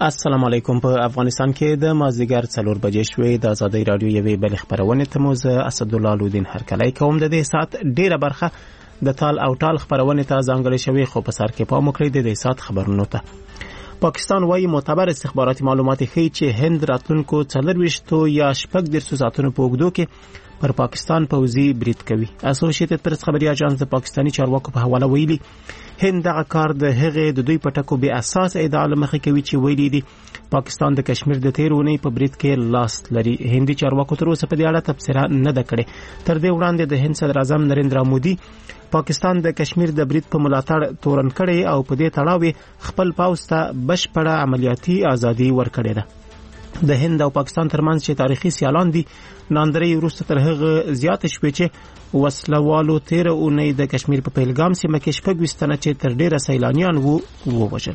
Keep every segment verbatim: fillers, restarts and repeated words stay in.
السلام علیکم. په افغانستان کې د مازدیګر څلور بجې شوې د آزادۍ رادیو یوې بلې خبرونې ته مو زه اسدالله لودین هرکلی کوم. د دې ساعت ډیره برخه د تال او ټال خبرونې ته ځانګړې شوې، خو په سر کې پام وکړئ د دې ساعت خبرونو ته. پاکستان وايي معتبر استخباراتي معلومات ښیي چې هند راتلونکو څلرویشتو یا شپږ دېرشو ساعتونو په اوږدو کې پر پاکستان پوځي برید کوي. اسوسییټډ پریس خبري اژانس د پاکستاني چارواکو په حواله ویلي هند دغه کار د هغې د دوی په ټکو بې اساس ادعا لمخې کوي چې ویلي دي پاکستان د کشمیر د تیر اونۍ په برید کې لاس لري. هندي چارواکو تر اوسه په دې اړه تبصره نه ده کړې. تر دې وړاندې د هند صدر اعظم نریندرا مودي پاکستان د کشمیر د برید په ملاتړ تورن کړي او په دې تړاو خپل پوځ ته بشپړه عملیاتي ازادي ورکړې ده. د هند او پاکستان ترمنځ چې تاریخي سیالان دي ناندري وروسته تر هغه زیات شوې چې وسلوالو تیر اونۍ د کشمیر په پهلګام سیمه کې شپږ وستنه چې تر ډیره سیلانیان وو ووژل.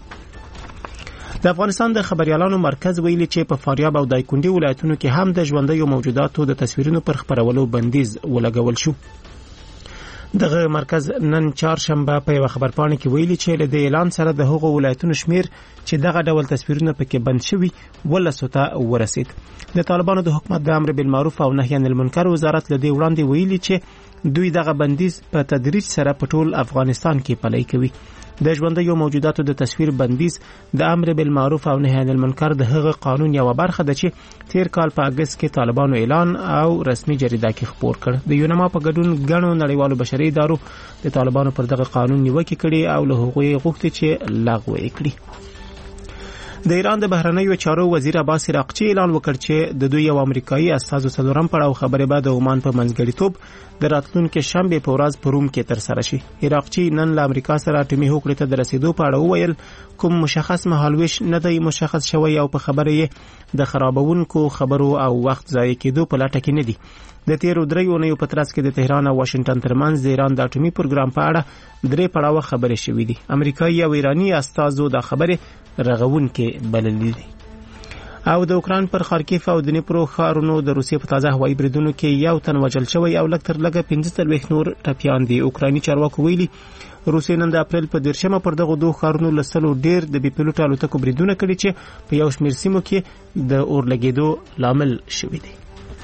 د افغانستان د خبريالانو مرکز ویلي چې په فاریاب او دایکنډي ولایتونو کې هم د ژوندیو موجوداتو د تصویرونو پر خبرولو بندیز ولګول شو. دغه مرکز نن چهارشنبه په یو خبرپاڼه کې ویلي چې له اعلان سره د هغو ولایتونو شمیر چې دغه ډول تصویرونه پکې بند شوي ولسو ته ورسید. د طالبانو د حکومت د امر بالمعروف او نهي عن المنکر وزارت له دې وړاندې ویلي چې دوی دغه بندیز په تدریج سره په ټول افغانستان کې پلی کوي. د ژوندیو موجوداتو د تصویر بندیز د امر بالمعروف او نهي عن المنکر د هغه قانون یو برخه ده چې تیر کال په اگست کې طالبانو اعلان او رسمي جریده کې خپور کړ. د یونما په ګډون غنو نړیوالو بشري ادارو د طالبانو پر دغه قانون نیوکه کړې او له هغوی غوښتي چې لغوه یې کړي. د ایران د بهرنیو چارو وزیر عباس عراقچي اعلان وکړ چې د دوی یو امریکایي استازو څلورم پړاو خبرې به د عمان په منځګړیتوب د راتلونکي شنبه په ورځ په روم کې ترسره شي. عراقچي نن له امریکا سره اټومي هوکړې ته د رسیدو په اړه وویل کوم مشخص مهالویش نه دی مشخص شوی او په خبره یې د خرابونکو خبرو او وخت ضایع کېدو په لټه کې نه دي. د تیرو درې اونیو په ترڅ کې د تهران او واشنگټن ترمنځ د ایران د اټومي پروګرام په اړه درې پړاوه خبرې شوې دي. امریکایي او ایرانی استازو دا خبره رغونکې بللې دي. او د اوکران پر خارکیف او د دنیپرو ښارونو د روسیې په تازه هوایي بریدونو کې یو تن وژل شوی او لږ تر لږه پنځه څلوېښت نور ټپیان دي. اوکرایني چارواکو ویلي روسیې نن د اپریل په دېرشمه پر دغو دوه ښارونو له سلو ډېر د بې پیلوټه الوتکو بریدونه کړي چې په یو شمېر سیمو کې د اور لګېدو لامل شوي دي.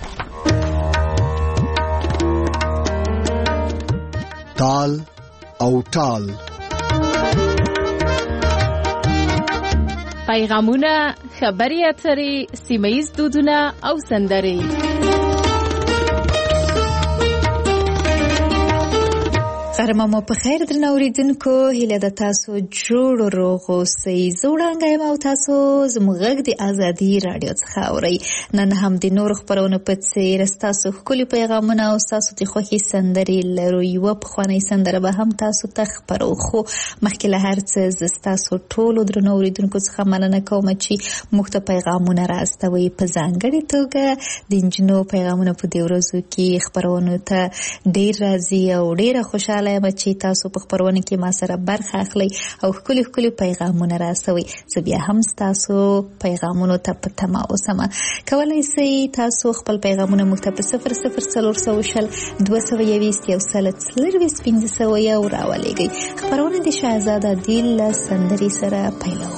تال او ټال پیغامونه، خبري اترې، سیمه‌ییز دودونه او سندرې. غرمه مو په خیر درنه اوریدونکو، هیله د تاسو جوړ روغ اوسئ. زه وړانګه یم او تاسو زموږ غږ د ازادي راډیو څخه اورئ. نن هم د نورو خپرونو په څېر ستاسو ښکلي پیغامونه او ستاسو د خوښې سندرې لرو. یوه پخوانۍ سندره به هم تاسو ته خپرو، خو مخکې له هر څه زه ستاسو ټولو درنو اوریدونکو څخه مننه کوم چې موږ ته پیغامونه راستوئ. په ځانګړې توګه د نجونو پیغامونه په دې ورځو کې خپرونو ته ډېر راځي او ډېره خوشحاله یم چې تاسو په خپرونه کې ما سره برخه اخلئ او ښکلي ښکلي پیغامونه راستوئ. زه بیا هم ستاسو پیغامونو ته په تمه اوسم. کولی شئ تاسو خپل پیغامونه موږ ته په صفر صفر څلور سوه شل دوه سوه یویشت یو سل څلرویشت پنځه سوه یو راولېږئ. خپرونه د شهزاده عادل له سندرې سره پیلوو.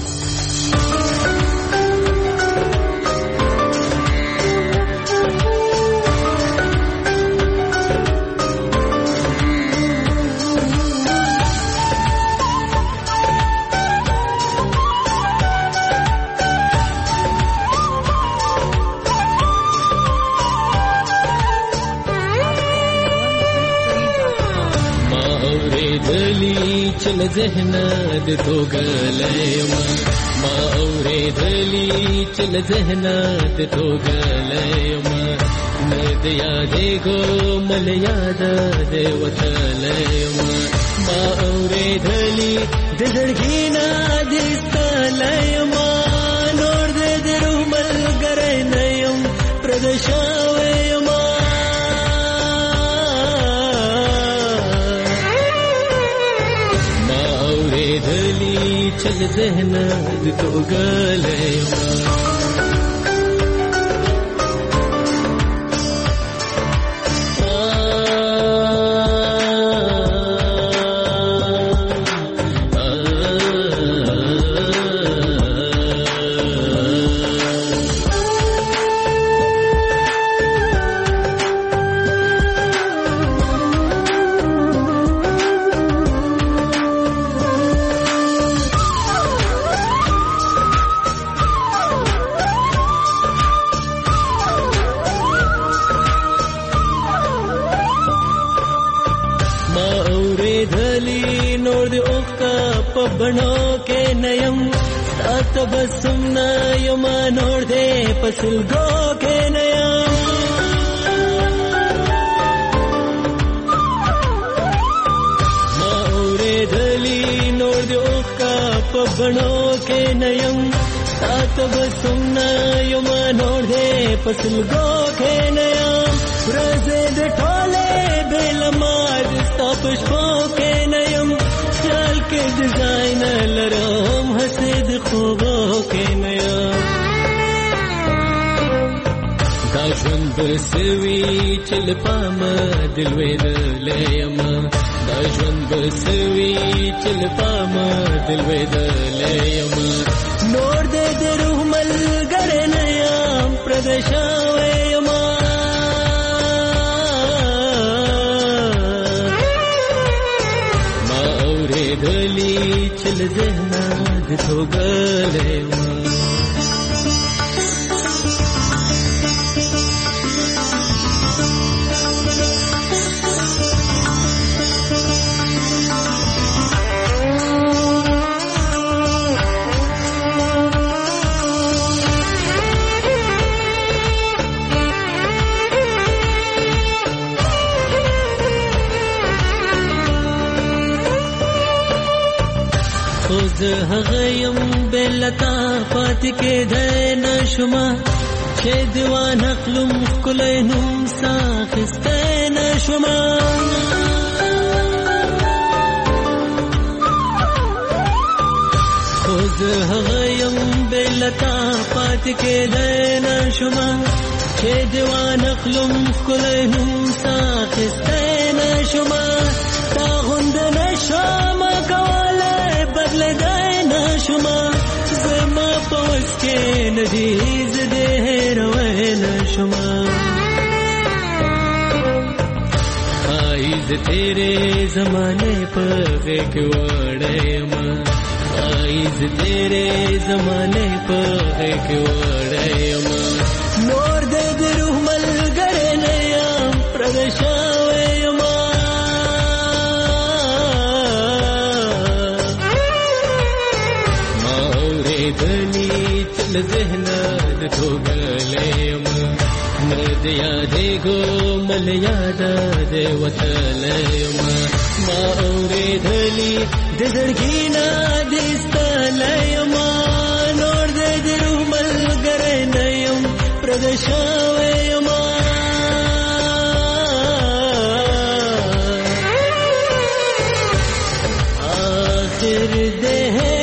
چل ذهن د توګلېما ما اورېدلې چل ذهن د توګلېما مې د یادې ګو مل یاد دې وتلېما ما اورېدلې د زړګي نه دې ستلېما نور دې درو ملګری نه يم پردشاوېما چل ذهن د توګلېما पबणो के नयम तात बसम नयम नोड़ दे पसल गो के नयम माऊरे धली नोड़ दे का पबणो के नयम तात बसम नयम नोड़ दे पसल गो के नयम रजे दे ठोले बेलमार पुष्पों के नयम चाल के डिजाइन लराम हसद खूबों के नयम दाजुन बसवी चल पाम दिलवेद लेयम दाजुन बसवी चल पाम दिलवेद लेयम नोर दे दे रूमल गरे नयम प्रदशावयमा गली चल जहना तो गले هغیم بلتا فات کې دین شما چې دیوان خپلم کولینم ساخستین شما خوز هغیم بلتا فات کې دین شما چې دیوان خپلم کولینم ساخستین شما تا غوند نشم کوله بدل داینا شما زما پوس کې ندیز دې روینا شما آئیز تیرے زمانے پر غیق وڑیما آئیز تیرے زمانے پر غیق وڑیما نور دے دروح مل گرے نیام پرگشاویما دلی چل ذہنا دو گلیم مرد یادے گو مل یادا دے وطلیم ما اورے دلی دزڑگینا دیستلیم نور دے درو مل گرے نیم پردشاویم آخر دے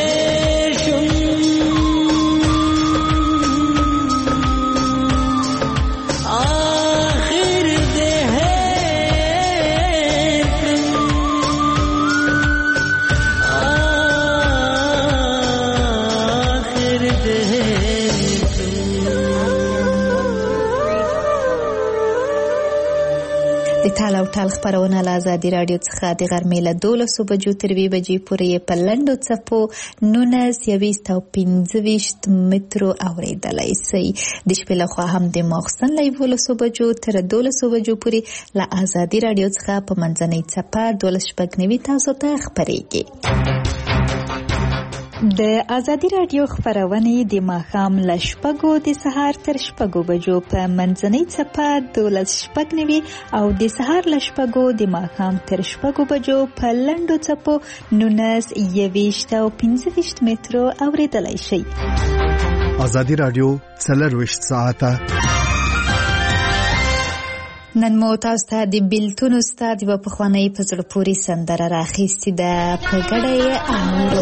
تال او ټال خبرونه له ازادي رادیو څخه د غرمې له دولسو بجو تر یوې بجې پورې په لنډو څپو نولس یویشت او پنځه ویشت مترو اورېدلی سئ. د شپې لخوا هم د ماخوستن له یولسو بجو تر دولسو بجو پورې له ازادي رادیو څخه په منځنۍ څپه دولس شپږ نوي تاسو ته خپرېږي. د ازادي رادیو خبرونه د ماښام له شپږو د سهار تر شپږو بجو په منځنۍ څپه دولس شپږ نوي او د سهار له شپږو د ماښام تر شپږو بجو په لنډو څپو نولس یویشت او پنځه ویشت مترو اورېدلی شئ. ازادي رادیو څلرویشت ساعته نن مو تاسو ته د بیلتون استاد یوه پخوانۍ په زړه پورې سندره راخیستې ده په ګډه یې اورو.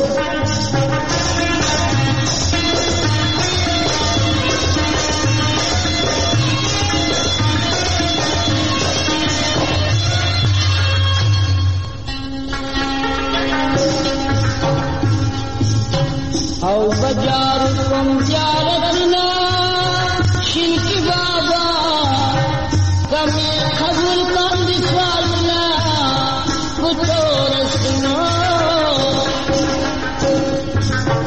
او بجار کوم زیارتنا شینکی بابا کمی قبول کن دی سوالنا کتو رسنو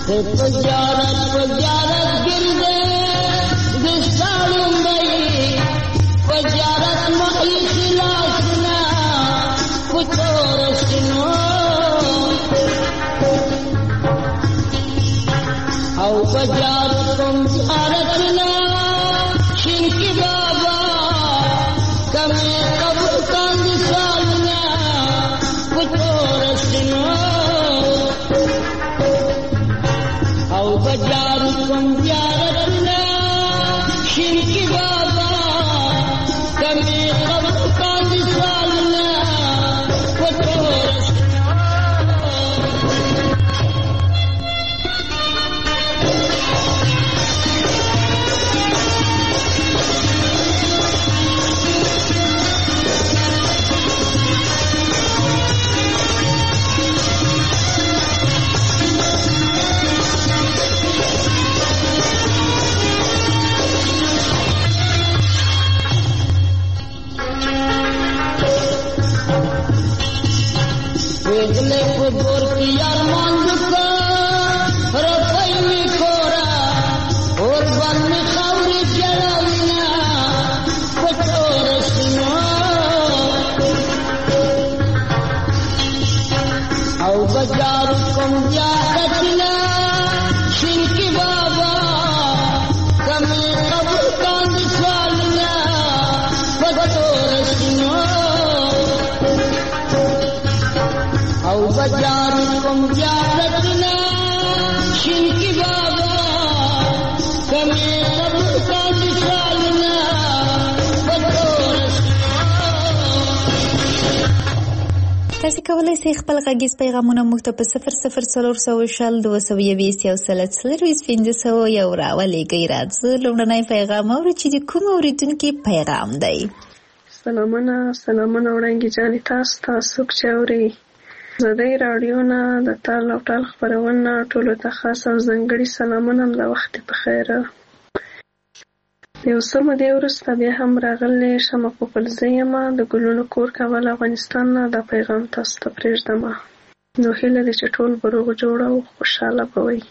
پزیارت پزیارت گرده دستارم بایی پزیارت مخی خلاسنا کتورشنو او پزیارتم زیارتنا شنکی بابا کمی قبول کاندی سالنا کتورشنو او بجارتم زیارتنا شنکی بابا کمی قبول کاندی سالنا کتورشنو वेदले को बोर किया मांगता रफाई में कोरा और बन में खावरी जलाविना कठोर सुनो औ बाजार कम जातना शिनकी बाबा कमे कबूल कांद स्वालना कठोर सुनो औ बाजार कम जातना शिनकी बाबा कमे कबूल कांद स्वालना कठोर تاسو کولای شئ خپل غږیز پیغامونه موږ ته په صفر صفر څلور سوه شل دوه سوه یویشت یو سل څلرویشت پنځه سوه یو راولېږئ. راځه لومړنی پیغام اورو چې د کوم اورېدونکي پیغام دی. سلامونه سلامونه وړاندې جانې تاسو تاسو چې اورئ ازادۍ راډیو نه د تال او ټال خپرونه ټولو ته خاص او ځانګړي سلامونه د وخت په خیر. یو څه مودې وروسته بیا هم راغلی شمه پوپلزی یم د ګلونو کور کابل افغانستان نه دا پیغام تاسو ته پرېږدم. نو هیله ده چې ټول به روغ جوړ او خوشحاله به وئ.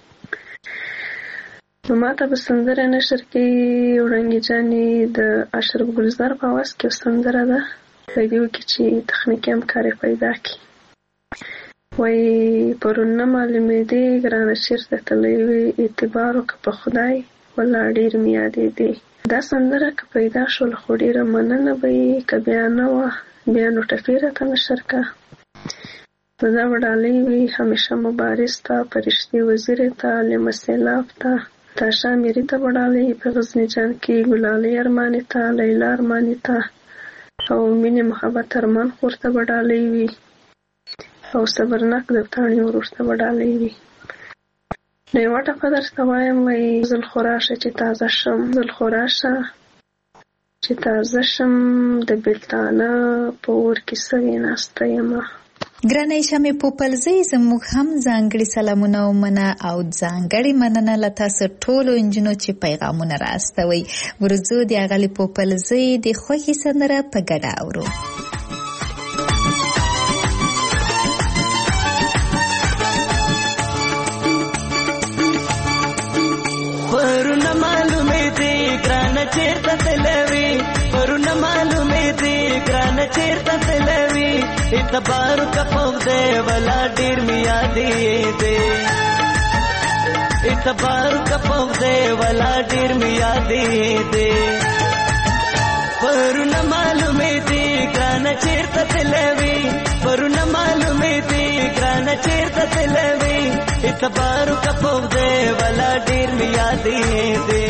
نو ما ته به سندره نشر کې وړانګې جانې د اشرف ګلزار په اواز کې یو سندره ده په دې کې چې تخنیکي همکاري پیدا کړي. وایي پرون نه معلومېدې ګرانه چېرته تللی وې اعتبار وکړه په خدای والله ډېر مې یادېدې. دا سندره که پیدا شول خو ډېره مننه به یې که بیا نه وه بیا نو ټپې راته نشر کړه. نو دا به ډالۍ وي همیشه مبارز ته فرشتې وزیرې ته لمه سیلاب ته تاشا میري ته به ډالۍ په غزني جان کې ګلالۍ ارمانې ته لیلا ارمانې ته او مینې محبت ارمان خور ته به ډالۍ وي او صبرناک دفتاڼي ورور ته به ډالۍ وي. نو یوه ټپه درته وایم وایي زل خو راشه چې تازه شم زل خو راشه چې تازه شم د بېلتانه په اور کې سوې ناسته یمه. ګرانې شمې پوپلزۍ زموږ هم ځانګړي سلامونه ومنه او ځانګړې مننه له تاسو ټولو نجونو چې پیغامونه راستوئ. ورځو د اغلې پوپلزۍ د خوښې سندره په ګډه اورو. پرونه معلومې دي ګرانه چېرته تلوي پرونه معلومې دي ګرانه چېرته تلوي اعتبار کپوک دی ولا ډېر مې یادېدې اعتبار کپوک دی ولا ډېر مې یادېدې پرونه معلومې دي ګرانه چېرته تلوي پرونه معلومې دي ګرانه چېرته تلوي اعتبار کپوک دی ولا ډېر مې یادېدې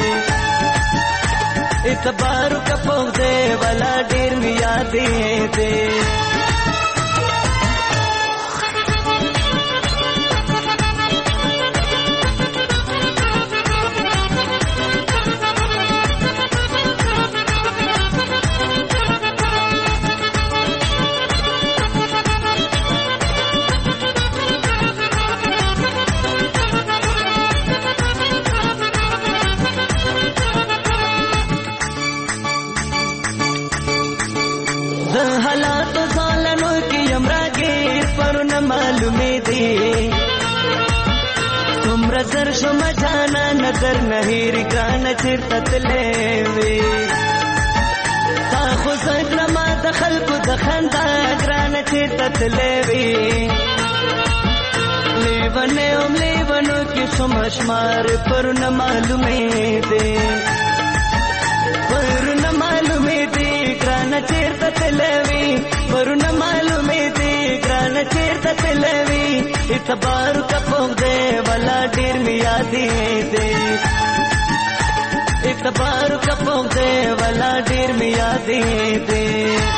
اعتبار کپوک دی ولا ډېر مې یادېدې حالات ځان نظر شم جانا نظر نهیر ګران چیرته تلې وي تا خو څنګه ما د خلکو د خندا ګران چیرته تلې وي لیونه اوم لیونو کې سمشمار پر نه معلومې دي پر نه معلومې دي ګران چیرته تلې وي پر نه معلومې دي ګران چیرته تلې وي اعتبار کا پوغ دے والا ډیر می یادې دې اعتبار کا پوغ دے والا ډیر می یادې دې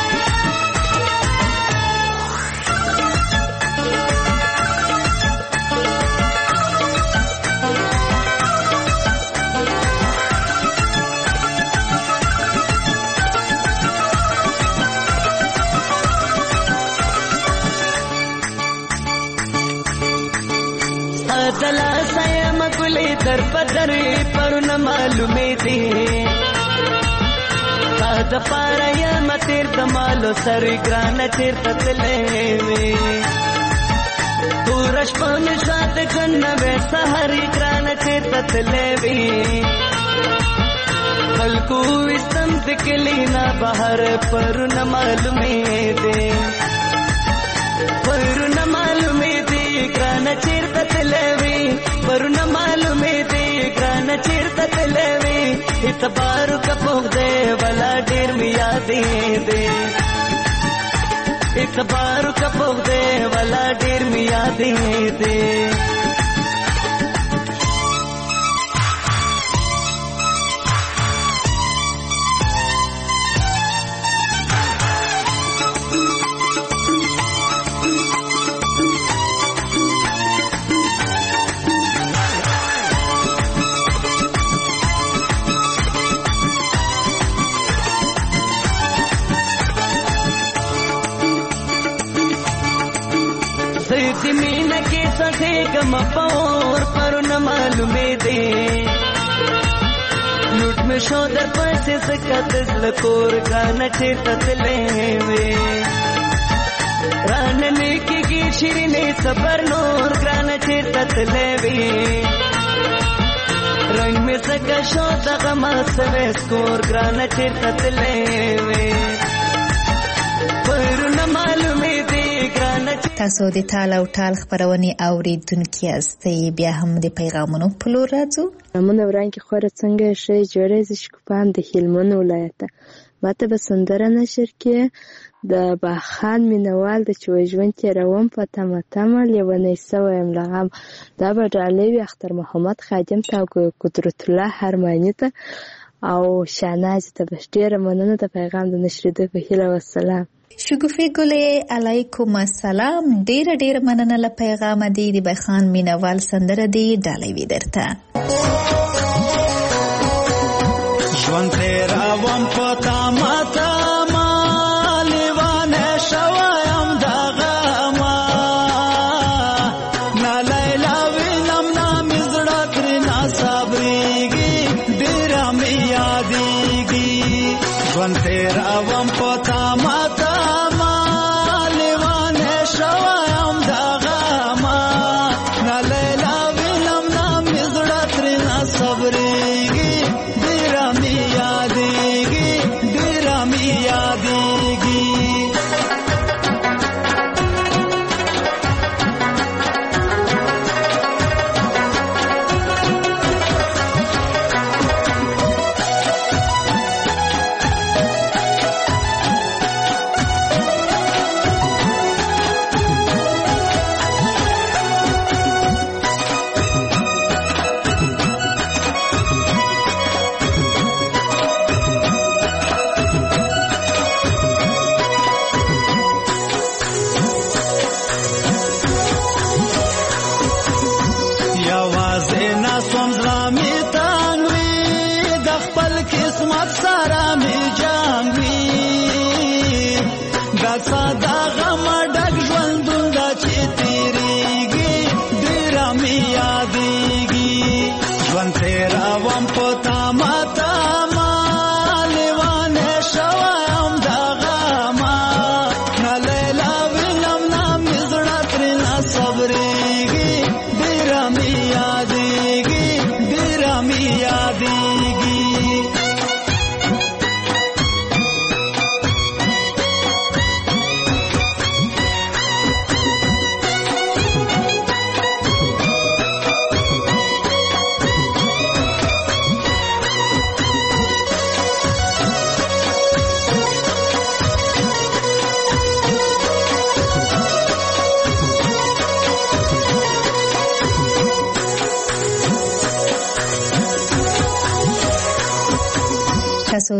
دلا سایا مګلې در پدر پر نه معلومې دي تا د پاره یا متر د مالو سر ګران چیرته تلې وي پورش پون شاد کنه به سحر ګران چیرته تلې وي خلکو وستم تکلینا بهر پر نه معلومې دي پر نه معلومې دي ګران چیرته تلې وي پر نه معلومې دي ګران چیرته تلې وي اعتبار کا پوغ دے والا ډیر می یادې دي اعتبار کا پوغ دے والا ډیر می یادې دي زمین کې سخه کم پور پر نه معلومې دي لوټ مې شو در پسې سکت لکور غان چیرته تلې وي ران نه کېږي شیرینې صبر نور غان چیرته تلې وي رنگ مې سکه شو دغه ما سوي سکور غان چیرته تلې وي پر نه معلومې دي تاسو د تال او ټال خبرونه اوریدونکو یاستئ بیا هم د پیغامونو په لور راځو نمونه ورانکې خوره څنګه شي جوړې ز شکوپان د هلمند ولایت ماته به سندره نشر کې د باخان مینوال د چويژوند تیروم په تمه تمه لیونی سویم لغم دا به ډالوی اختر محمد خادم تا قدرت الله هرمانی ته او شاناز ته بشډیره مننه د پیغام د نشریدو په هیله والسلام شګوفې ګلې علیکم السلام ډېر ډېر مننه له پیغام دی د بخان مینوال سندره دی ډالوي درته ژوند تیر اوم پتا ماتا ما لیوانه شوایم دغه ما نا لیلا وینم نام زړه ترنا صبرېږي ډېر مې یادېږي ژوند تیر اوم پتا ماتا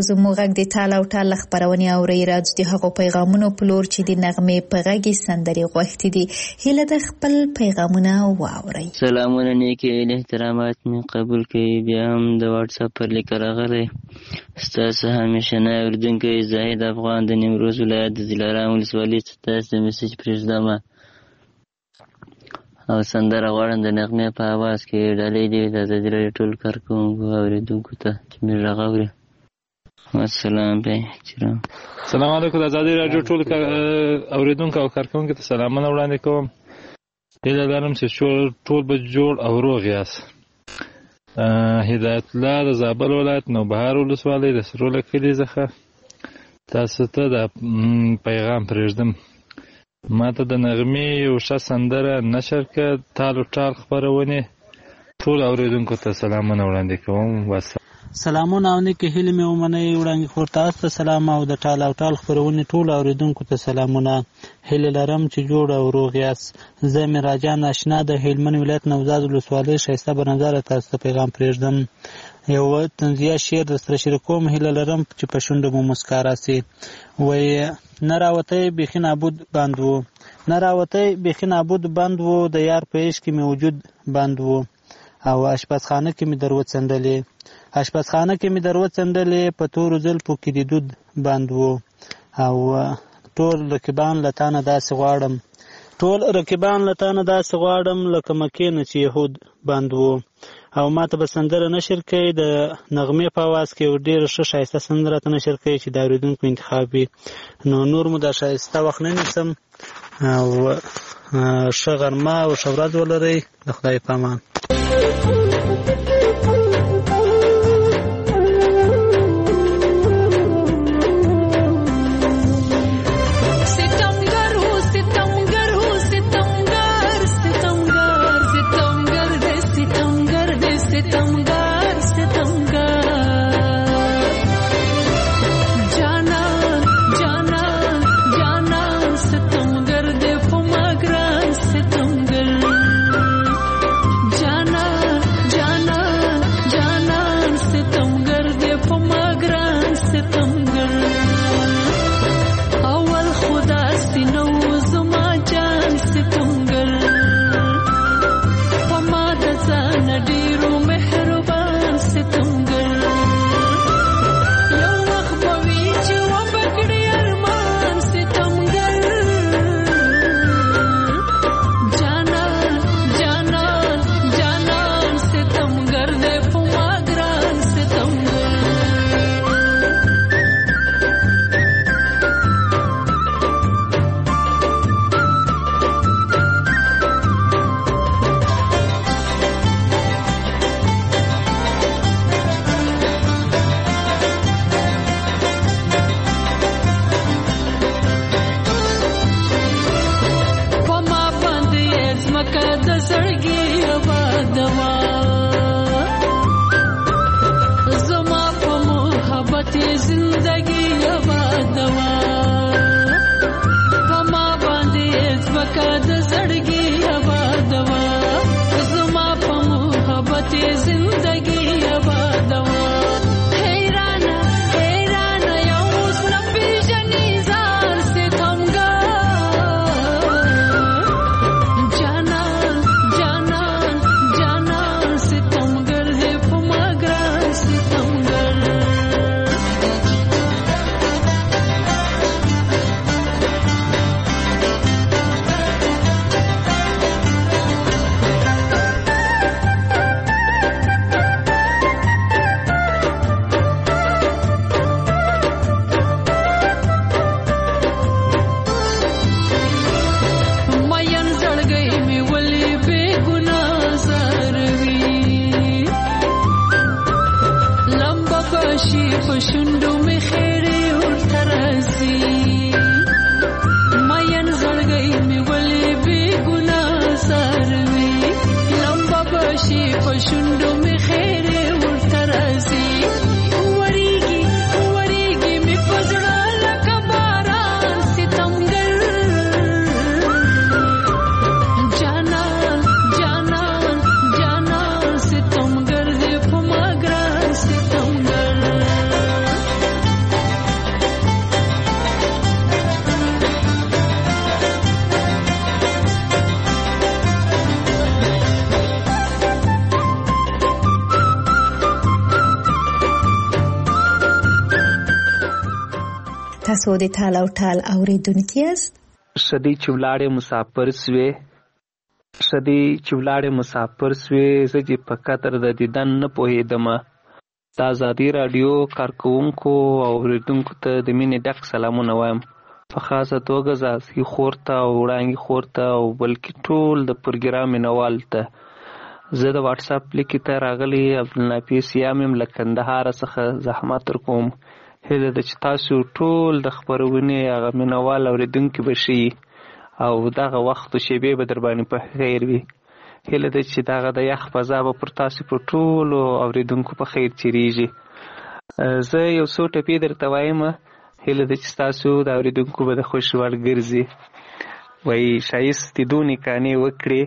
زموږ غږ د ټال او ټال خبرونه اوري راځي د هغو پیغامونو په لور چې د نغمې په غږی سندري غوښتي دي هله د خپل پیغامونه واوري. سلامونه نیکی احترامات می قبول کړئ. بیا هم د واتس اپ پر لیک راغلی ستاسو همیشنه اردوونکی زاهد افغان د نیمروز ولایت د دلارام ولسوالۍ څخه تاسو د میسج پرېږدم او سندره غواړم د نغمې په اواز کې ډالۍ دي د ازادي راډیو ټول کارکوونکو اورېدونکو ته چې مې غږ اوري. السلام علیکم. سلام علیکم. د ازادي راډیو ټول اورېدونکو او کارکوونکو ته سلامونه وړاندې کوم. هیله لرم چې ټول به جوړ او روغ یاست. هدایت الله د زابل ولایت نوبهار ولسوالۍ د سروله کلي څخه تاسو ته د پیغام پرېږدم. ما ته د نغمې یو ښه سندره نشر کړه. ټال او ټال خپرونې ټول اورېدونکو ته سلامونه وړاندې کوم. سلامونه او نیکې هیلې مې ومنئ وړاندې خور تاسو ته سلام او د ټال او ټال خپرونې ټول اورېدونکو ته سلامونه. هیله لرم چې جوړ او روغ یاست. زه مراجان اشنا د هلمند ولایت نوزاد ولسوالۍ ښایسته بنظره تاسو ته پیغام پرېږدم. یو طنزیه شعر درسره شریکوم. هیله لرم چې په شونډو مو مسکا راسي. وایي نه راوتی بیخي نابود بند و، نه راوتی بیخي نابود بند و، د یار په عشق کې مې وجود بند و او اشپزخانه کې مې در وڅنډلې، اشپزخانه کې مې در وڅنډلې، په تورو زلفو کې د دود بند و او ټول رقیبان له تا نه داسې غواړم، ټول رقیبان له تا نه داسې غواړم لکه مکې نه چې یهود بند و. او ما ته به سندره نشر کوي د نغمې په اواز کې یو ډېره ښه ښایسته سندره ته نشر کوي چې د اورېدونکو انتخاب وي. نو نور مو دا ښایسته وخت نه نیسم او ښه غرمه او ښه ورځ ولرئ. د خدای په امان. Ja تاسو د تال او ټال اوریدونکي یاست. شدی چې ولاړې مسافر سوې شدی چې ولاړې مسافر سوې زه چې په قدر د دیدن نه پوهېدم. د ازادي راډیو کارکوونکو او اوریدونکو ته د مینې ډک سلامونه وایم، په خاصه توګه زاسي خور ته او وړانګې خور ته او بلکې ټول د پروګرام مینوال ته. زه د واټس اپ لیکې ته راغلی عبدالنافي سیام یم له کندهاره څخه زحمت ورکوم. هیله ده چې تاسو ټول د خپرونې هغه مینوال اورېدونکي به شي او دغه وخت و شیبې به در باندې په خیر وي. هیله ده چې دغه د یخ فضا به پر تاسو په ټولو اورېدونکو په خیر تېرېږي. زه یو څو ټپې درته وایم، هیله ده چې ستاسو د اورېدونکو به د خوښ وړ ګرځي. وایي ښایستې دونې کانې وکړې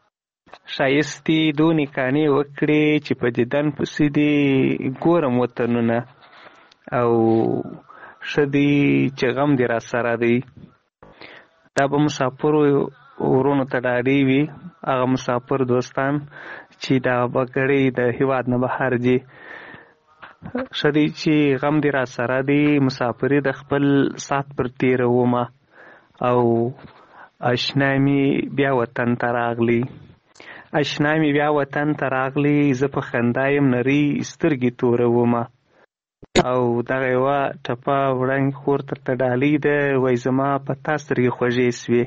ښایستې دونې کانې وکړې چې په دیدن پسې دې ګورم وطنونه، او ښه دی چې غم دې را سره دی. دا به مسافرو ورونو ته ډاډې وي، هغه مسافر دوستان چې دا بګړۍ د هېواد نه بهر دي. ښه دی چې غم دې را سره دی، مسافري د خپل سات پر تېرومه او اشنا مې بیا وطن ته راغلی اشنا مې بیا وطن ته راغلی زه په خندا یم نرۍ سترګې تورومه. او دغه یوه ټپه وړانګې خور درته ډالۍ ده. وایي زما په تا سترګې خوږې سوې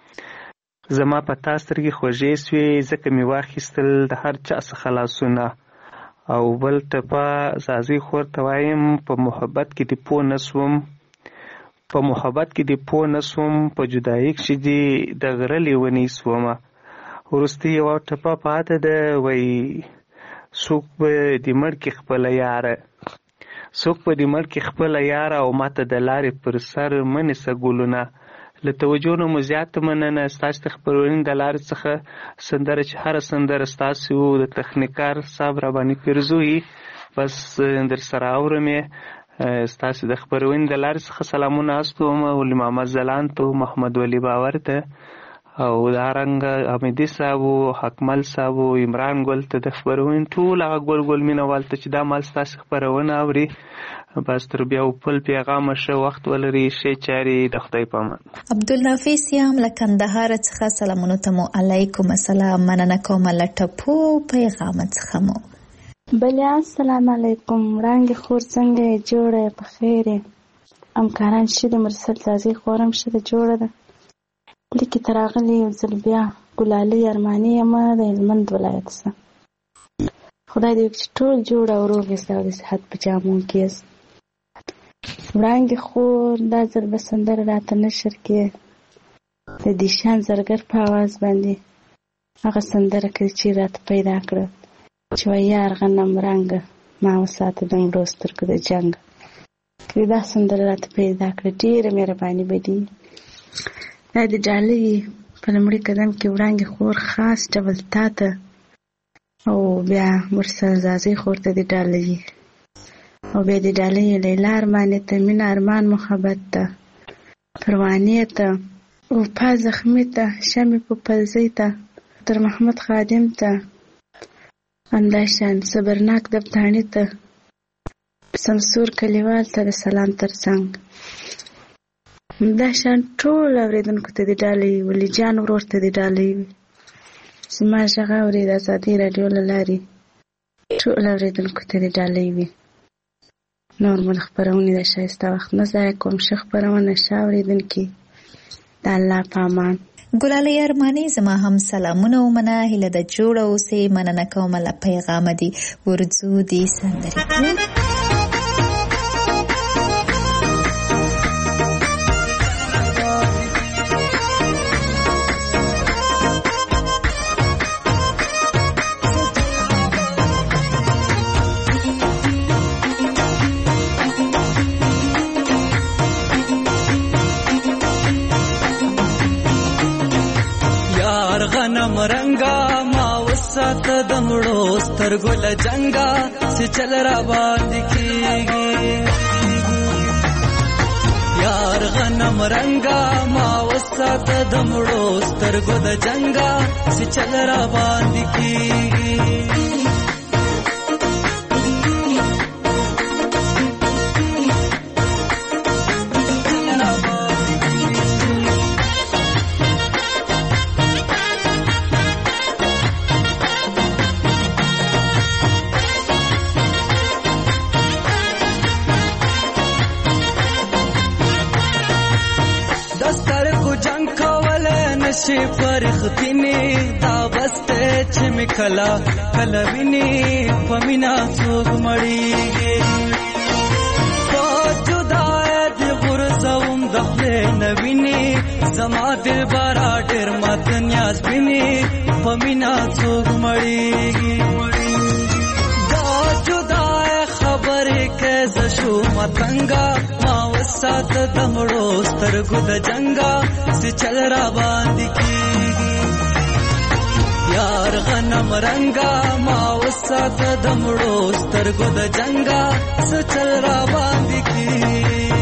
زما په تا سترګې خوږې سوې ځکه مې واخیستل د هر چا څخه لاسونه. او بل ټپه زازۍ خور ته وایم په محبت کې دې پوه نه سوم په محبت کې دې پوه نه سوم په جدایي کښې دې د غره لیونۍ سومه. وروستۍ یوه ټپه پاته ده. وایي څوک به دې مړ کړي خپله یاره څوک به دې مړ کړي خپله یاره او ماته د لارې پر سر مه نیسه ګلونه. له توجه نه مو زیاته مننه. ستاسو د خپرونې د لارې څخه سندره چې هره سندره ستاسو د تخنیکار صاحب را باندې پیرزوي، بس در سره اورم یې. ستاسو د خپرونې د لارې څخه سلامونه استوم ولي محمد ځلاند ته، محمد ولی باور ته، او دارنګه حمیدي صاحب و، حکمل صاحب و، عمران ګل ته، د خپرونې ټول هغه ګل ګل مینوال ته چې دا مال ستاسو خپرونه اوري. بس تر بیا بل پیغامه ښه وخت ولري، ښې چارې د خدای په امان. عبدالنافي سیام له کندهار څخه سلامونو ته مو علیکم السلام مننه کومه له ټپو پیغامه څخه مو. بله السلام علیکم. وړانګې خور څنګه یې؟ جوړه یې په خیر یې؟ همکاران ښه دي؟ مرسل زازۍ خور هم ښه ده جوړه ده؟ لیکې ته راغلې یو ځل بیا. ګلالۍ ارماني یم د هلمند ولایت څخه. خدای دې وکړي چې ټول جوړ او روغ یاست او د صحت په جامو کې یاست. وړانګې خور دا ځل به سندره راته نشر کړې د دیشان زرګر په اواز باندې. هغه سندره که چې راته پیدا کړه چې وایي یار غنم رنګه ما وساته د مړو سترګو د جنګ. که دا سندره راته پیدا کړه ډېره مهرباني به دي. دا د ډالۍ په لومړي قدم کې وړانګې خور خاص ډول تا ته، او بیا مرسل زازۍ خور ته د ډالۍ، او بیا د ډالۍ لیلا ارماني ته، مینه ارمان محبت ته، پروانې ته، وفا زخمي ته، شمې په پلزۍ ته، تر محمد خادم ته، همداشان صبرناک دبتاڼي ته، سمسور کلیوال ته د سلام ترڅنګ. همداشان ټول اورېدونکو ته د ډالۍ، ولی جان ورور ته د ډالۍ وي. زما غږ اوري د ازادي راډیو له لارې ټول اورېدونکو ته د ډالۍ وي. نور مو د خپرونې د ښایسته وخت نه ضایع کوم. ښه خپرونه، ښه اورېدونکي، د الله په امان. ګلالۍ ارماني زما هم سلامونه ومنه. هیله ده جوړه اوسئ. مننه کومه له پیغامه دي. ورځو دې سندرې غنم رنگا ما وسات دمړو سترګو له جنگا چې چل را باندې کیږي. یار غنم رنگا ما وسات دمړو سترګو د جنگا چې چل را باندې کیږي. شي پرختینه دا بسته چې می کلا کلا ویني پمینا څوک مړیږي جدای دی غرزوم دخله نویني زما دل بارا ډېر مات نیاز ویني پمینا څوک مړیږي دا جدای خبرې کې زشو متنګا ما وسات دمړو سترګو د جنگا سي چل را باندې کیږي یار غنم رنگا ما وسات دمړو سترګو د جنگا سي چل را باندې کیږي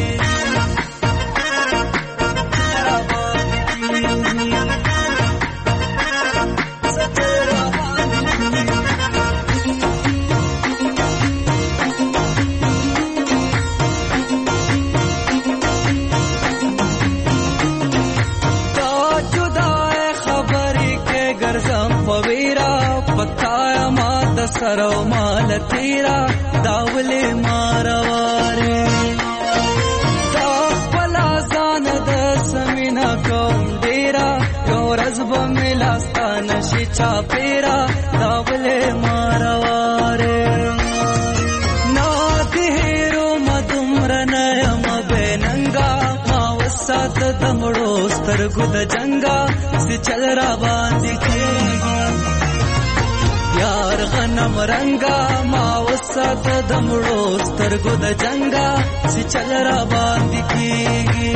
سرو مال تیرا داولې مارواره دا پلا ځان د سمینا کوم ډیرا یو رزب ملاستان شي چا پیرا داولې مارواره نا دهرو مدمر نیم بننګا ما وسات دمړو سترګو د جنگا سي چل را باندې کیږي یار غنم رنگا ما وسات دمړو سترګو د جنگا سي چل را باندې کیږي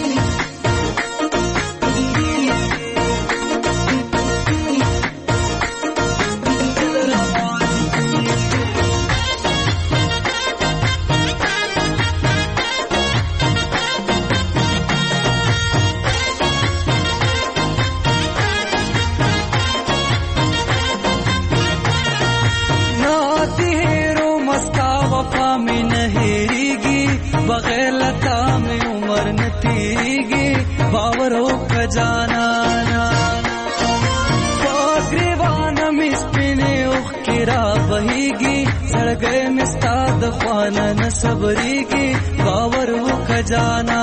بغیر لتا میں عمر نتیگی باورو کجانا پاگریوان مسپنے اخ کرا بہیگی سڑگئے مستاد خوانا نصبریگی باورو کجانا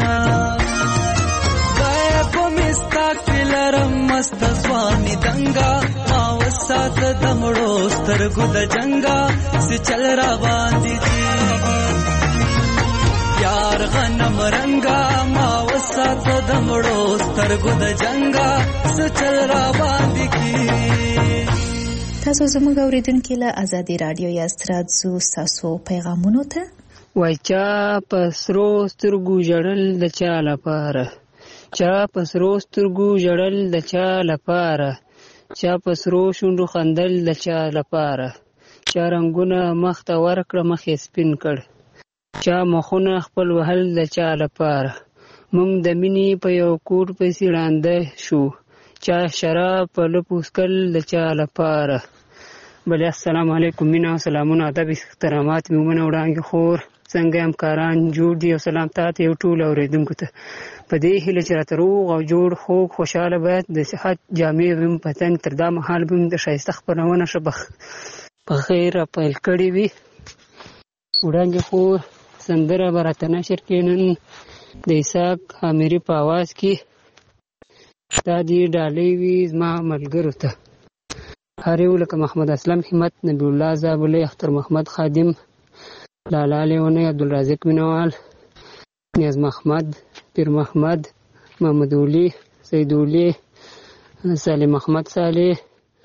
غیب مستا کلرم مست سوانی دنگا ماوسات دمڑو سترگو د جنگا سی چل را باندی دیگی یار غنم رنگا ما وسات دمړو سترګو د جنگا سچل را باندې کی تاسو زموږ اوریدونکو له ازادي رادیو یاست راځو تاسو پیغامونو ته وای چا پسرو سترګو جړل د چا لپاره چا پسرو سترګو جړل د چا لپاره چا پسرو شونډو خندل د چا لپاره چا رنگونه مخ ته ورکړه مخې سپین کړ چا مخونه خپل وهل د چا لپاره مونږ د مینې په یو کور پسې ړانده شو چا شراب په لپو څکل د چا لپاره بلې السلام علیکم مینا او سلامونه ادب احترامات مې ومنه وړاندې خور څنګه همکاران جوړ دي او سلام تاته یو ټول اورېدونکو ته په دې هیله چې راته روغ او جوړ خوږ خوشحاله باید د صحت جامې ویم په تن تر دا مهال به د ښایسته خپرونه ښه په خیر پیل کړې وي وړاندې خور سندره به راته نشر کې نن د اسحاق عامري په اواز کې دا دې ډالۍ وي زما ملګرو ته هر یو لکه محمد اسلم همت نبی الله زابلې اختر محمد خادم لالا لیونی عبدالرازق مینوال نیاز محمد پیر محمد محمد اولی سید اولی سالم محمد صالح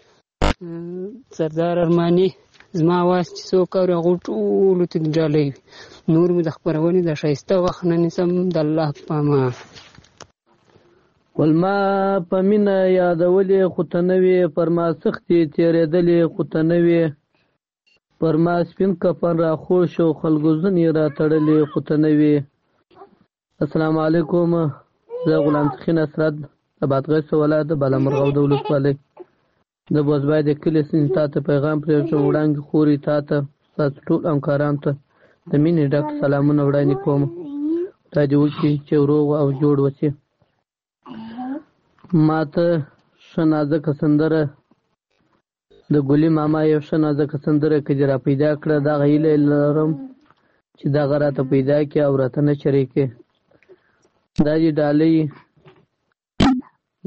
سردار ارمانی زما اواز چې څوک اوري هغو ټولو ته ډالۍ وي نور مې د خپرونې د ښایسته وخت نه نیسم د الله په امان ول ما په مینه یادولې خو ته نه وې پر ما سختې تېرېدلې خو ته نه وې پر ما سپین کفن راخوش او خلکو ځینې راتړلې خو ته نه وې السلام علیکم زه غلام سخي نصرت د بادغیس ولایت د بالامرغه د ولسوالۍ د بوزبای د کلي سین تا ته پیغام پرېږدم وړاندې خوري تا ته ستاسو ټول همکارانو ته د مینې ډک سلامونه وړاندې کوم خدای دې وکړي چې روغ او جوړ اوسې ما ته ښه نازکه سندره د ګلي ماما یو ښه نازکه سندره که دې را پیدا کړه دغه هیله لرم چې دغه راته پیدا کړي او راته نشر یې کړي دا دې ډالۍ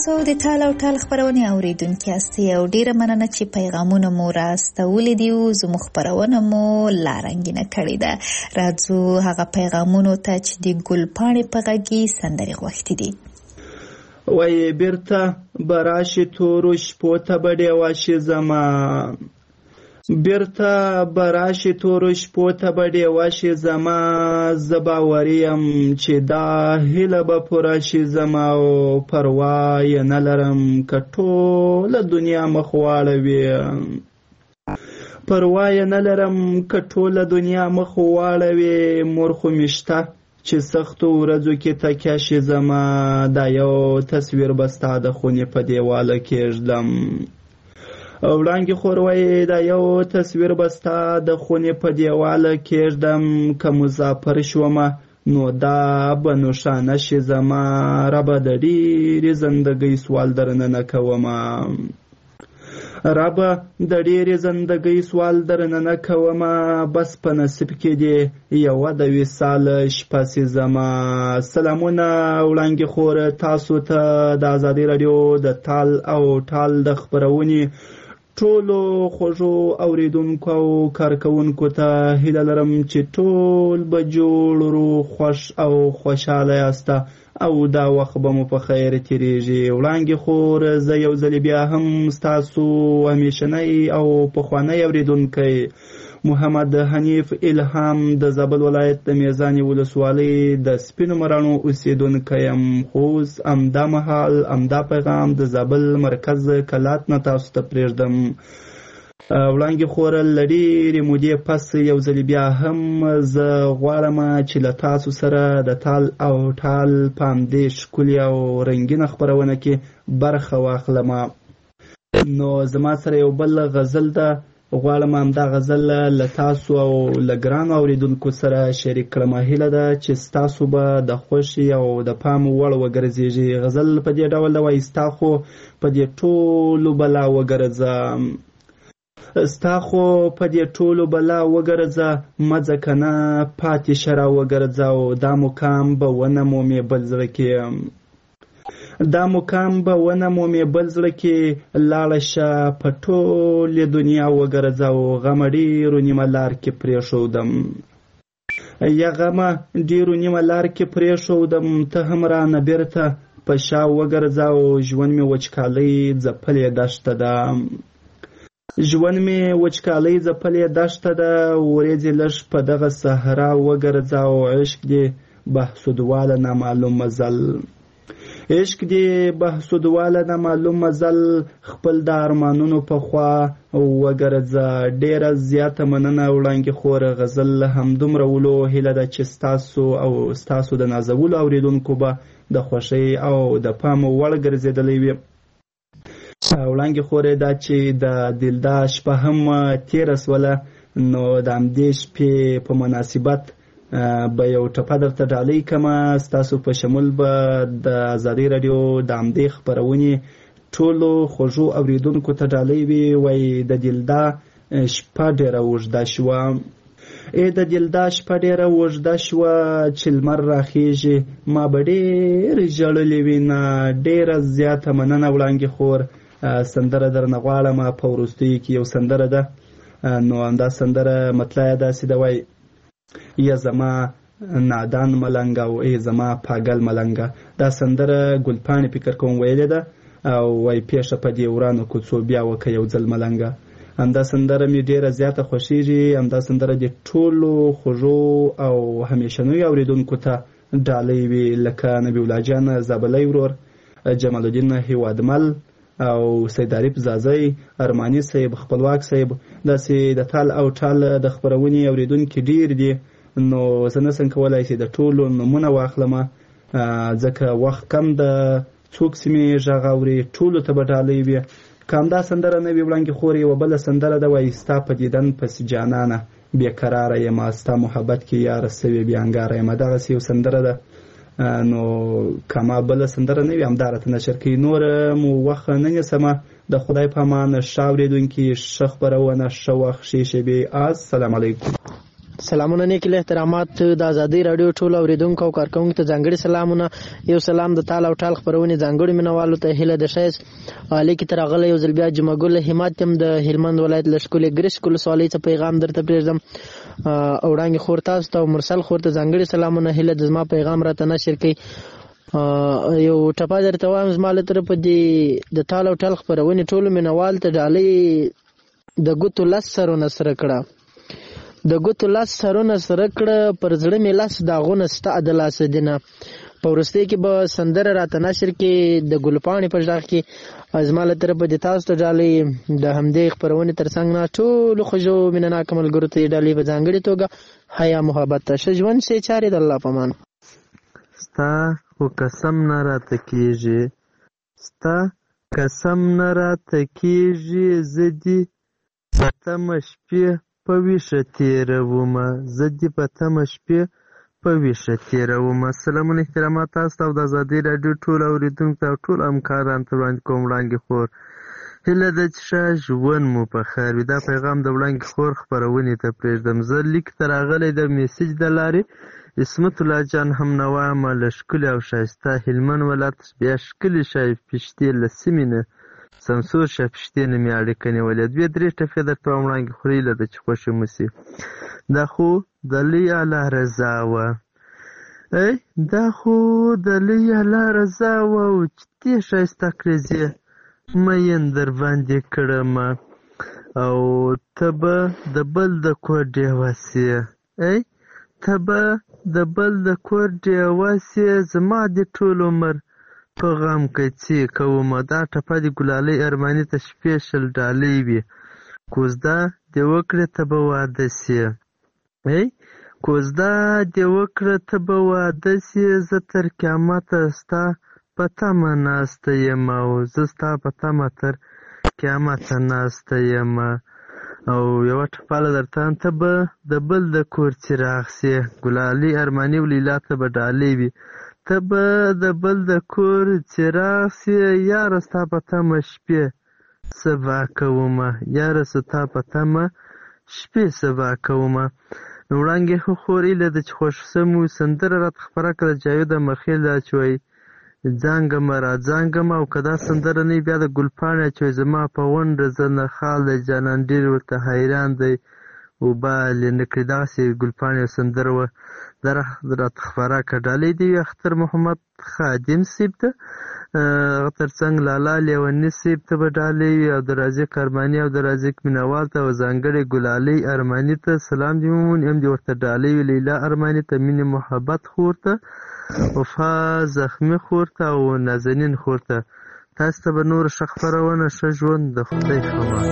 تاسو د ټال او ټال خبرونه اوریدونکي یاستئ او ډیره مننه چې پیغامونه مو راستولي دي او زموږ خبرونه مو لا رنګینه کړې ده. راځو هغه پیغامونو ته چې د ګلپاڼې په غږی سندرې غوښتي دي. وای بیرته براشي تورو شپو ته به ډیوه شي زما، بیرته براشي تورو شپو ته به ډیوه شي زما، زه باوري یم چې دا هیله به پوره شي زما، او پروا یې نه لرم که ټوله دنیا مخ واړوي، پروا یې نه لرم که ټوله دنیا مخ واړوي، مور خو مې شته چې سختو ورځو کې تکیه شي زما، دا یو تصویر به ستا د خونې په دیواله کېږدم. وړانګې خور وایي دا یو تصویر به ستا د خونې په دیواله کېږدم، که مسافر شومه نو دا به نښانه شي زما، ربه د ډېرې زندګۍ سوال درنه نه کومه، ربه د ډېرې زندګۍ سوال درنه نه کومه، بس په نصیب کې دی یوه د وصال شپه سي زما. سلامونه وړانګې خور، تاسو ته د ازادي راډیو د تال او ټال د خپرونې ټولو خوږو اوریدونکو او کارکوونکو ته هیله لرم چې ټول به جوړ روغ خوښ او خوشحاله یاسته او دا وخت به مو په خیر تیریږي. وړانګې خور، زه یو ځلې بیا هم ستاسو همیشنی او پخوانی اوریدونکی محمد حنیف الهام د زابل ولایت د میزانې ولسوالۍ د سپینو مراڼو اوسیدونکی یم. خو اوس همدا مهال همدا پیغام د زابل مرکز کلات نه تاسو ته پرېږدم. وړانګې خور، له ډېرې مودې پس یو ځلې بیا هم زه غواړم چې له تاسو سره د تال او ټال په همدې ښکلې او رنګینه خپرونه کې برخه واخلم. نو زما سره یو بل غزل ده، غواړم همدا غزل له تاسو او له ګرانو اوریدونکو سره شریک کړم. هیله ده چې ستاسو به د خوښې او د پام وړ وګرځېږي. غزل په دې ډول ده، وایي ستا خو په دې ټولو بلا وګرځه، ستا خو په دې ټولو بلا وګرځه، مه ځه که نه پاتې شه را وګرځه، او دا مقام به ونه مومې بل زړه کې، دا مقام به ونه مومې بل زړه کې، لاړه شه په ټولې دنیا وګرځه، او غمه ډېرو نیمه لار کې پرېښودم، یا غمه ډېرو نیمه لار کې پرېښودم، ته هم رانه بېرته په شا وګرځه، او ژوند مې وچکالۍ ځپلې دښته ده، ژوند مې وچکالۍ ځپلې دښته ده، ورېځې لږ په دغه صحرا وګرځه، او عشق دې بحسودواله نامعلوم مزل، عشق دې بحسودواله نامعلوم مزل، خپل د ارمانونو په خوا وګرځه. ډېره زیاته مننه وړانګې خور. غزل همدومره ولو، هیله ده چې ستاسو او ستاسو د نازولو اوریدونکو به د خوښۍ او د پام وړ ګرځېدلی وي. وړانګې خورې، دا چې د دلدا شپه هم تېره سوله، نو د همدې شپې په مناسبت به یو ټپه درته ډالۍ کړمه. ستاسو په شمول به د ازادي راډیو د همدې خپرونې ټولو خوږو اوریدونکو ته ډالۍ وي. وایي د دلدا شپه ډېره اوږده شوه، ای د دلدا شپه ډېره اوږده شوه، چې لمر راخیږي ما به ډېرې ژړلې وینه. ډېره زیاته مننه وړانګې خور. سندره درنه غواړم په وروستیو کې یو سندره ده، نو همدا سندره مطلع یې داسې ده، وایي یا زما نادان ملنګه او ای زما پاگل ملنګه. دا سندره ګلپاڼې فکر کوم ویلې ده، او وایي پیښه په دې ورانو کوڅو بیا وکه یو ځل ملنګه. همدا سندره مې ډېره زیاته خوښېږي. همدا سندره د ټولو خوږو او همیشنیو اوریدونکو ته ډالۍ وي، لکه نبی الله جان زابلی ورور، جمال الدین هیوادمل او سید عارف زازی، ارمانی صاحب، خپلواک صاحب. داسې د تال او ټال د خپرونې اوریدونکي ډېر دي، نو زه نسم کولی چې د ټولو نومونه واخلم ځکه وخت کم ده. څوک چې مې غږ اوري ټولو ته به ډالۍ وي. که همدا سندره نه وي وړانګې خور، یوه بله سندره ده، وایي ستا په دیدن پسې جانانه بېقراره یم، ستا محبت کې یاره سوې بېانګاره یم. دغسې یو سندره ده، نو کما بله سندره نه وي همدا راته نشر کوي. نور مو وخت نه نیسمه. د خدای په امان. ښه اورېدونکي، ښه خپرونه، ښه وخت، ښې شېبې. السلام علیکم. سلامونه نیک له احترامات د ازادي رادیو ټول اوریدونکو او کارکونکو ته ځانګړي سلامونه. یو سلام د تال او ټال خبرونه ځانګړي منوالو ته هله د شایز علي کی ترغله یو ځل بیا جمعګل همت هم د هلمند ولایت لشکول ګریس کول سوالي ته پیغام درته پرېږدم. اوړانګ خورتاس ته مرسل خورته ځانګړي سلامونه هله د زما پیغام راته نشر کړي. یو ټپه درته وایم زما له طرفه د تال او ټال خبرونه ټول منوال ته ډالۍ د ګوتو لس سرونه سره کړه د ګوتو لاس سرونه سره کړه پر زړه مې لاس داغونه ستا د لاسه دینه. په وروستۍ کې به سندره راته نشر کې د ګلپاڼې په غږ کې زما له طرفه د تاسو ته ډالۍ د همدې خپرونې تر څنګ نه ټولو ښځو مینهناکه ملګرو ته یې ډالۍ په ځانګړې توګه حیا محبت ته ښه ژوند ښې چارې د الله په امان. ستا خو قسم نه راته کېږي ستا قسم نه راته کېږي زه دې په تمه شپې په ویښه تېرومه زه دې په تمه شپې په ویښه تېرومه. سلامونه احترامات تاسو ته او د ازادي راډیو ټول اورېدونکو ته او ټول همکارانو ته وړاندې کوم. وړاندې خور هیله ده چې ښه ژوند مو په خیر وي. دا پیغام د وړاندې خور خپرونې ته پرېږدم. زه لیک ته راغلی د میسج د لارې عصمت الله جان هم نه وایم له ښکلي او ښایسته هلمند ولایت بیا ښکلي شایفتې له سیمې نه سمسور شایفتې نه مې اړیکه نیولې. دوې درې ټپې درته وایم وړاندې خور هیله ده چې خوښې مو شي. دا خو د لوی الله رضا وه ای دا خو د لوی الله رضا وه او چې دې ښایسته کړېزې مین در باندې کړمه او ته به د بل د کور ډېوه سې ای ته به د بل د کور ډېوه سې زما دې ټول عمر په غم کڅې کومه. دا ټپه د ګلالۍ ارماني ته سپیشل ډالۍ وي. کوزده دې وکړې ته به واده سې ای کوزده دې وکړه ته به واده سې زه تر قیامته ستا په تمه ناسته یم او زه ستا په تمه تر قیامته ناسته یم. او یوه ټپاله درته ته به د بل د کور څراغ سې ګلالۍ ارماني و لیلا ته به ډالۍ وي. ته به د بل د کور څراغ سې یاره ستا په تمه شپې سبا کومه یاره ستا په تمه شپې سبا کومه. وړاندې خو خور ایله ده چې خوښ سم سندره راته خپره کړه جاوید مخیل دا چې وایي ځانګمه را ځانګمه او که دا سندره نه بیا د ګلپاڼې چې وایي زما په غونډه زه نه خال دی جانان ډېر ورته حیران دی وبالې نه کړي. دغسې ګلپاڼې یو سندره وه دا راته خپره کړه. ډالۍ دې وي اختر محمد خادم صیب ته تر څنګ لالا لیوني صیب ته به ډالۍ وي او د رازق ارماني او د رازق مینوال ته او ځانګړې ګلالۍ ارماني ته سلام دې وموني هم دې ورته ډالۍ وي. لیلا ارماني ته مینې محبت خور ته وفا زخمي خور ته او نازنین خور ته تاسو ته به نور ښه خپرونه ښه ژوند د خدای خبر.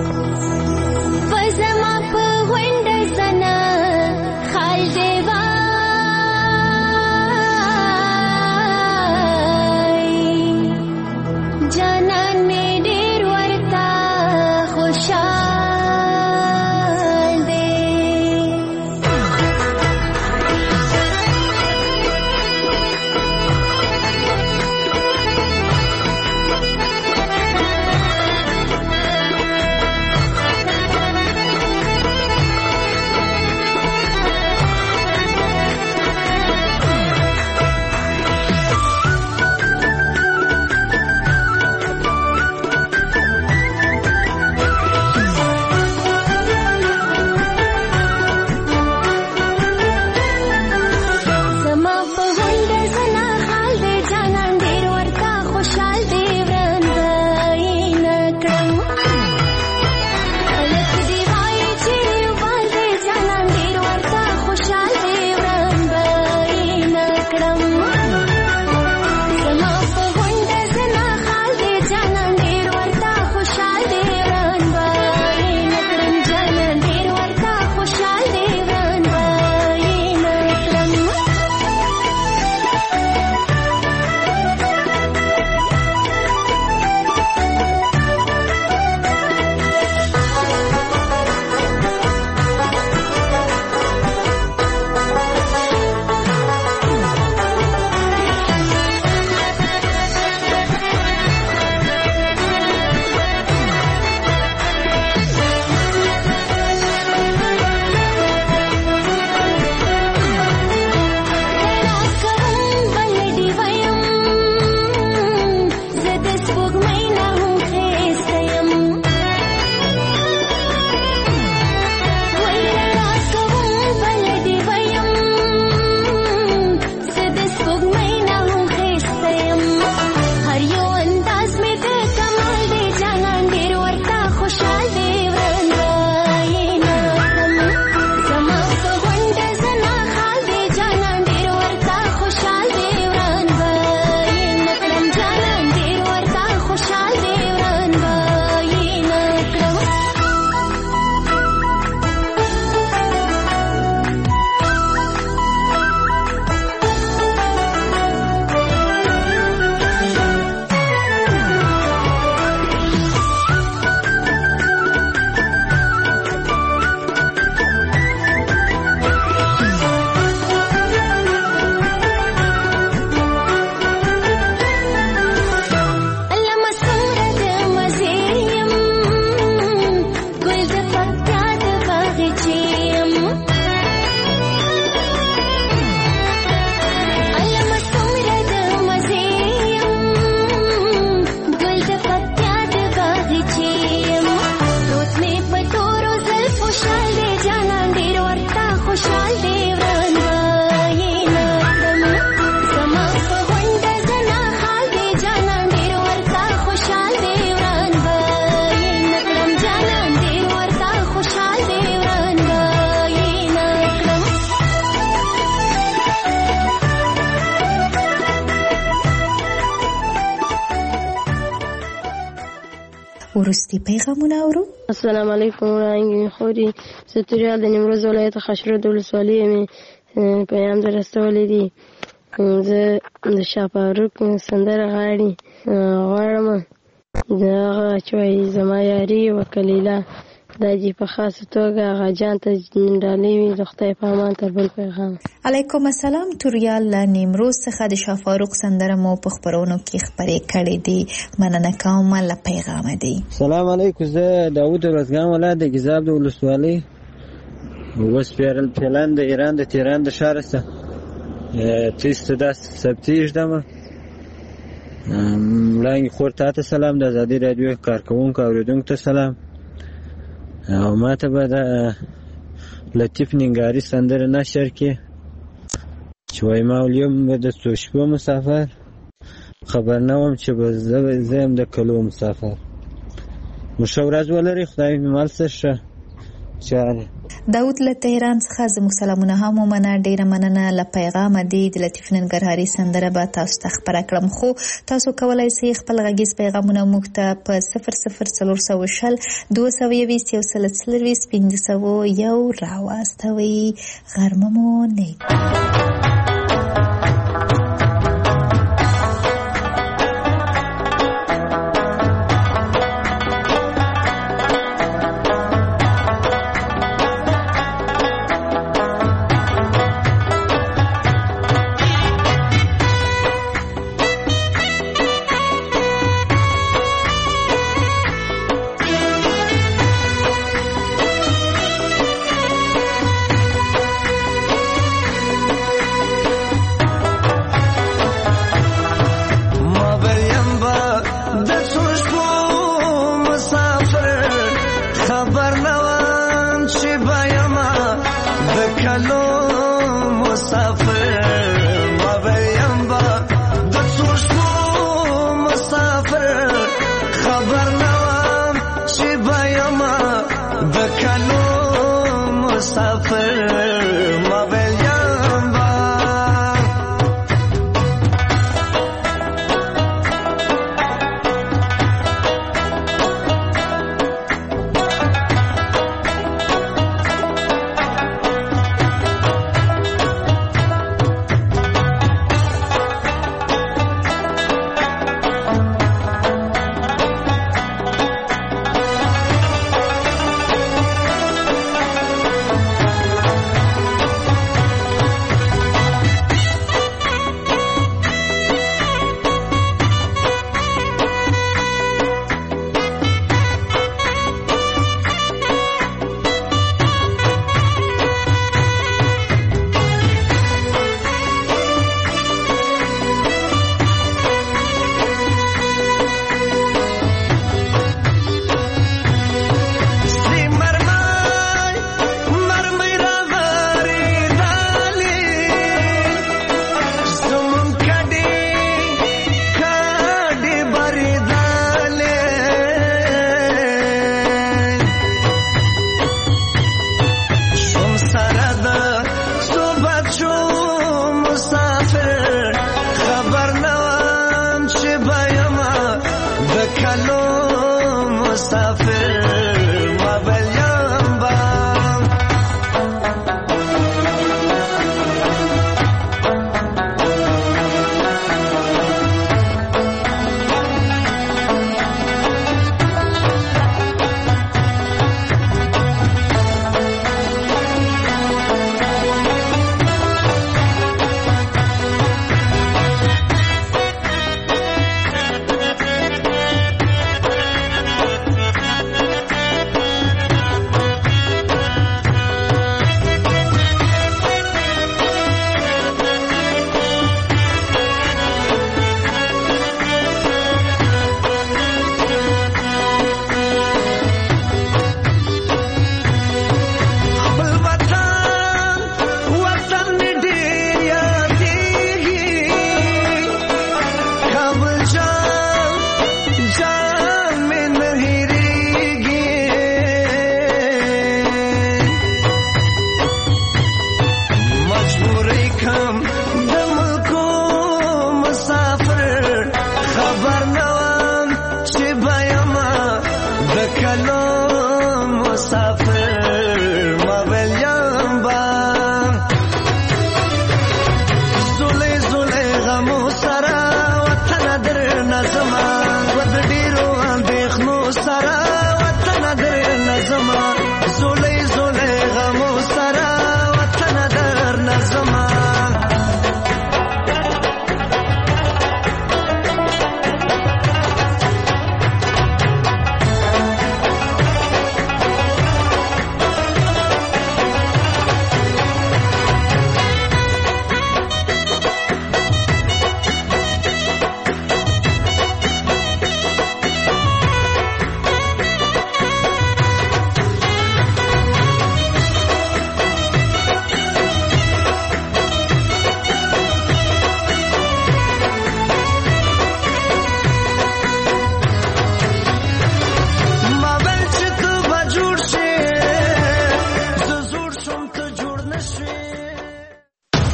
وروستي پیغامونه اورو. السلام علیکم وړاندې خوري ستوریال د نیمروز ولایت خشرود ولسوالۍ مې پیغام درستولې دي. زه د شاپاروک سندره غاړي غواړم د هغه چې وایي زما یاري وکلیله دا دې په خاصه توګه هغه جان ته ډالۍ وي د خدای په امان تر بل پیغام. علیکم السلام. توریال له نیمروز څخه د شاپاروک سندره مو په خپرونو کې خپرې کړې دي. مننه کوم له پیغام دی. سلام علیکم. زه داوود ورزګان ولایت د ګیزاب د ولسوالۍ اوس پیرل پلان د ایران د تهران د ښار څخه تیسته داس سبتیش دمه وړاندې خور ته ته سلام د ازادي رادیو کارکوونکو اوریدونکو ته سلام او ماته به د لطیف ننګاري سندره نشر کې چې وایي ما اليوم به د څو شپو مسافر خبر نه وم چې به زه یم د کلو مسافر. مو ښه ورځ ولرئ. خدای مې مل څه ښه چاره. داود له تهران څخه زموږ سلامونه هم ومنه. ډیره مننه له پیغامه دی. د لطیف ننګرهاري سندره به تاسو ته خپره کړم خو تاسو کولی شئ خپل غږیز پیغامونه موږ ته په صفر صفر څلور سوه شل دوه سوه یویشت یو سل څلرویشت پنځه سوه یو راواستوئ. غرمه مو نیک.